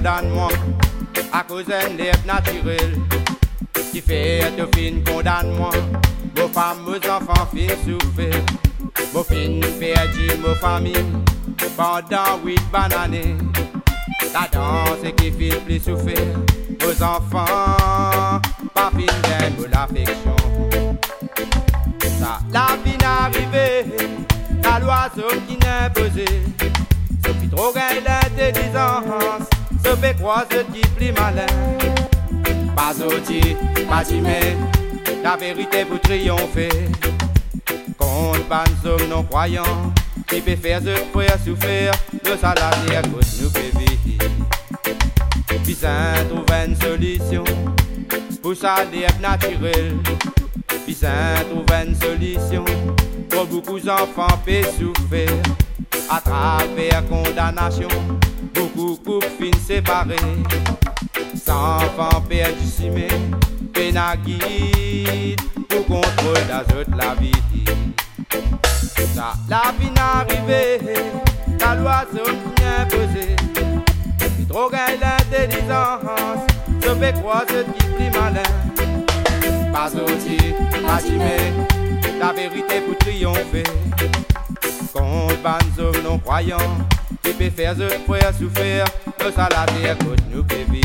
condamnement à cause d'un lèvre naturel qui fait de fin condamnement. Vos femmes, vos enfants fin souffrir, vos fins perdu, vos familles pendant 8 années. La danse qui fait plus souffrir, vos enfants pas fin gain pour l'affection. Ça, la vie n'arrivée, la loi sauf qui n'est imposée. Sophie trop gagne l'intelligence, se fait croire ce qui plus malin. Pas sorti, pas timé, la vérité pour triompher. Contre pas nous non croyants, qui peut faire ce frère souffrir, le salarié à cause nous fait vivre. Puis ça trouve une solution pour ça l'être naturel. Puis ça trouve une solution pour beaucoup d'enfants peuvent souffrir. À travers condamnation, beaucoup couples finissent séparés. Sans enfants perdus simés, pénaguide pour contrôle d'azote la vie. Ça, la vie n'arrivée, la loi sauf qui est imposée. Si trop gagne l'intelligence, je fais croire ce qui plus malin. Pas sorti, pas timé, la vérité pour triompher. Contre ban hommes non croyants, qui peut faire ce frère souffrir, le salarié côte nous peut vivre.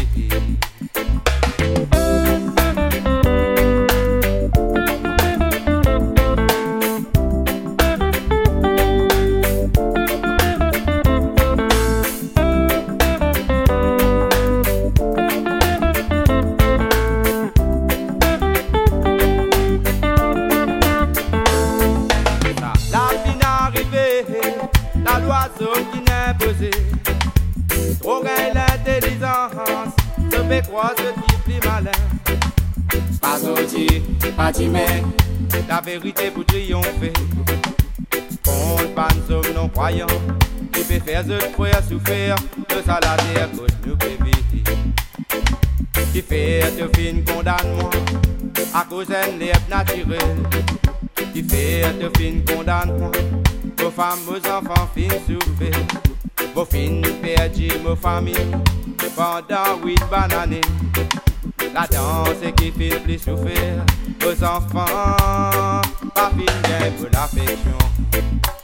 La loi sauf qui n'est imposée. Trop gagne l'intelligence, se fait croire ce qui plus malin. Pas sorti, pas timé, la vérité pour triompher. Contre pas nous sommes non croyants, qui peut faire ce frère souffrir, le salarié à cause nous peut vivre. Qui fait de fin condamnement, à cause d'un lèvre naturel. Qui fait de fin condamnement, vos femmes, vos enfants fin souffrir, vos fins perdus, vos familles pendant 8 années. La danse qui fait plus souffrir, vos enfants pas fin gain pour l'affection.